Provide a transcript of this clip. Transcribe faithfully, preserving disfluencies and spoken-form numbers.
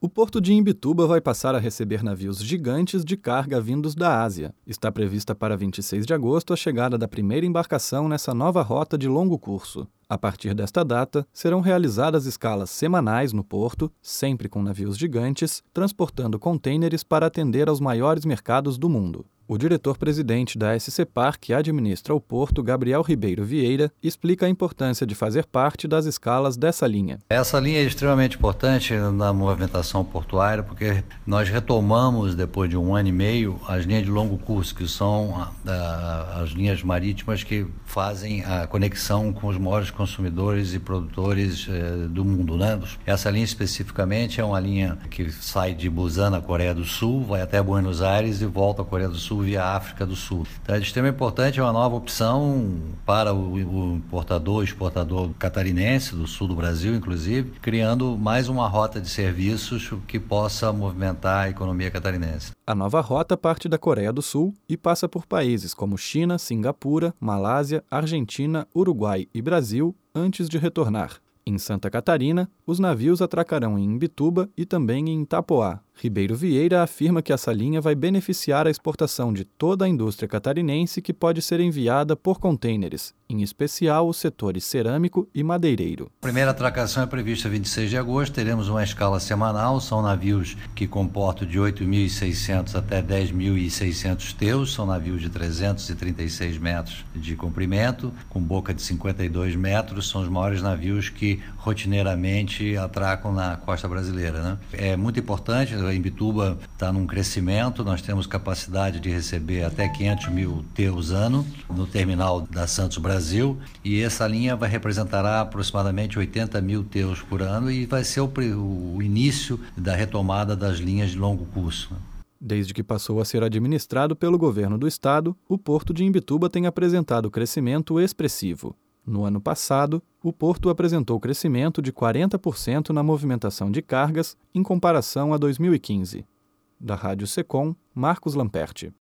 O porto de Imbituba vai passar a receber navios gigantes de carga vindos da Ásia. Está prevista para vinte e seis de agosto a chegada da primeira embarcação nessa nova rota de longo curso. A partir desta data, serão realizadas escalas semanais no porto, sempre com navios gigantes, transportando contêineres para atender aos maiores mercados do mundo. O diretor-presidente da S C Par, que administra o porto, Gabriel Ribeiro Vieira, explica a importância de fazer parte das escalas dessa linha. Essa linha é extremamente importante na movimentação portuária, porque nós retomamos, depois de um ano e meio, as linhas de longo curso, que são a, as linhas marítimas que fazem a conexão com os maiores consumidores e produtores eh, do mundo, né? Essa linha especificamente é uma linha que sai de Busan, na Coreia do Sul, vai até Buenos Aires e volta à Coreia do Sul via África do Sul. Então é de extrema importância, é uma nova opção para o, o importador, exportador catarinense, do sul do Brasil, inclusive, criando mais uma rota de serviços que possa movimentar a economia catarinense. A nova rota parte da Coreia do Sul e passa por países como China, Singapura, Malásia, Argentina, Uruguai e Brasil, antes de retornar. Em Santa Catarina, os navios atracarão em Imbituba e também em Itapoá. Ribeiro Vieira afirma que essa linha vai beneficiar a exportação de toda a indústria catarinense que pode ser enviada por contêineres, em especial os setores cerâmico e madeireiro. A primeira atracação é prevista vinte e seis de agosto, teremos uma escala semanal, são navios que comportam de oito mil e seiscentos até dez mil e seiscentos teus, são navios de trezentos e trinta e seis metros de comprimento, com boca de cinquenta e dois metros, são os maiores navios que rotineiramente atracam na costa brasileira, né? É muito importante, a Imbituba está num crescimento, nós temos capacidade de receber até quinhentos mil teus ano no terminal da Santos Brasil, e essa linha vai representará aproximadamente oitenta mil teus por ano e vai ser o, o início da retomada das linhas de longo curso. Desde que passou a ser administrado pelo governo do estado, o porto de Imbituba tem apresentado crescimento expressivo. No ano passado, o porto apresentou crescimento de quarenta por cento na movimentação de cargas em comparação a dois mil e quinze. Da Rádio Secom, Marcos Lamperti.